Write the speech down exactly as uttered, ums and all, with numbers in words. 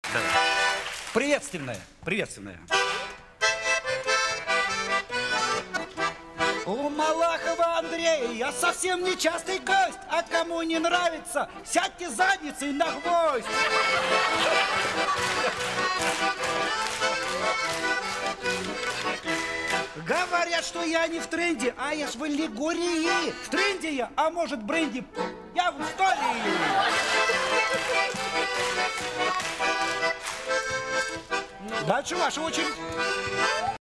Давай. Приветственная, приветственная. У Малахова Андрея я совсем не частый гость, а кому не нравится, сядьте задницей на гвоздь. Говорят, что я не в тренде, а я ж в аллегории. В тренде я, а может бренди, я в истории. Дальше ваша очередь.